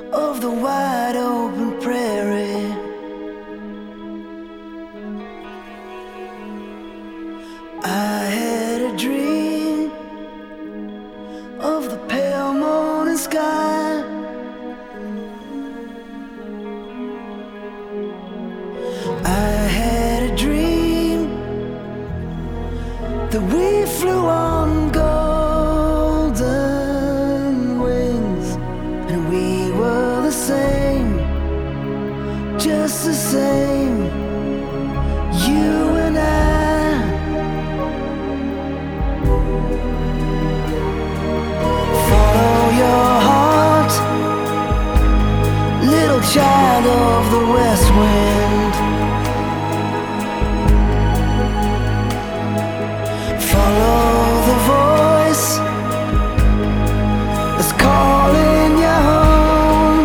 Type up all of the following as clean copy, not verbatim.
of the wide open prairie. I had a dream of the pale morning sky. I had a dream that we flew on golden wings, and we were the same, just the same, you and I. Follow your heart, little child of the west wind. Follow the voice that's calling you home.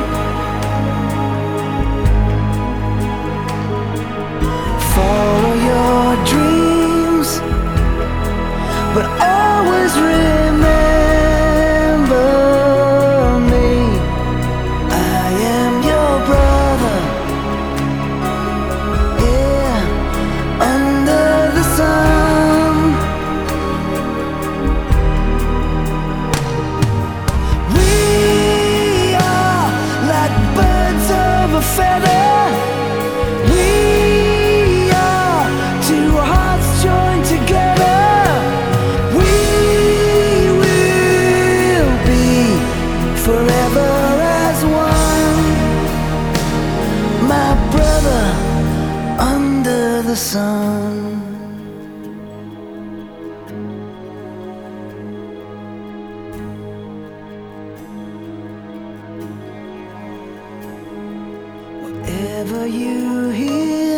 Follow your dreams, but always remember me. I am your brother, yeah, under the sun. We are like birds of a feather. We are two hearts joined together. We will be forever as one, my brother under the sun. Wherever you hear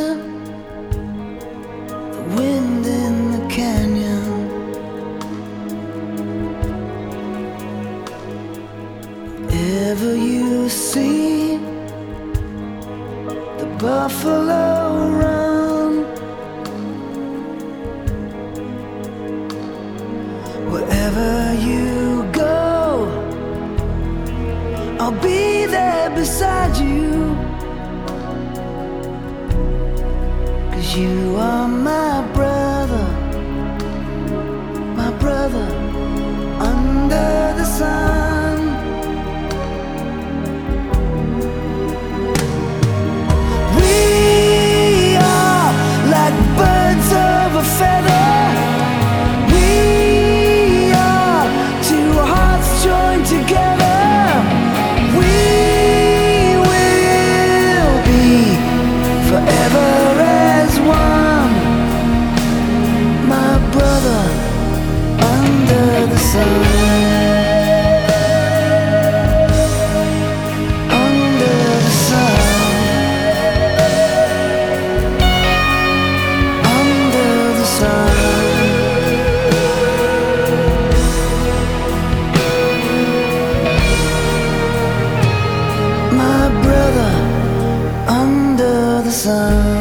the wind in the canyon, wherever you see the buffalo run, wherever you go, I'll be there beside you. 'Cause you are my brother under the sun. We are like birds of a feather. We are two hearts joined together. We will be forever as one, my brother under the sun. Under the sun. Under the sun. My brother under the sun.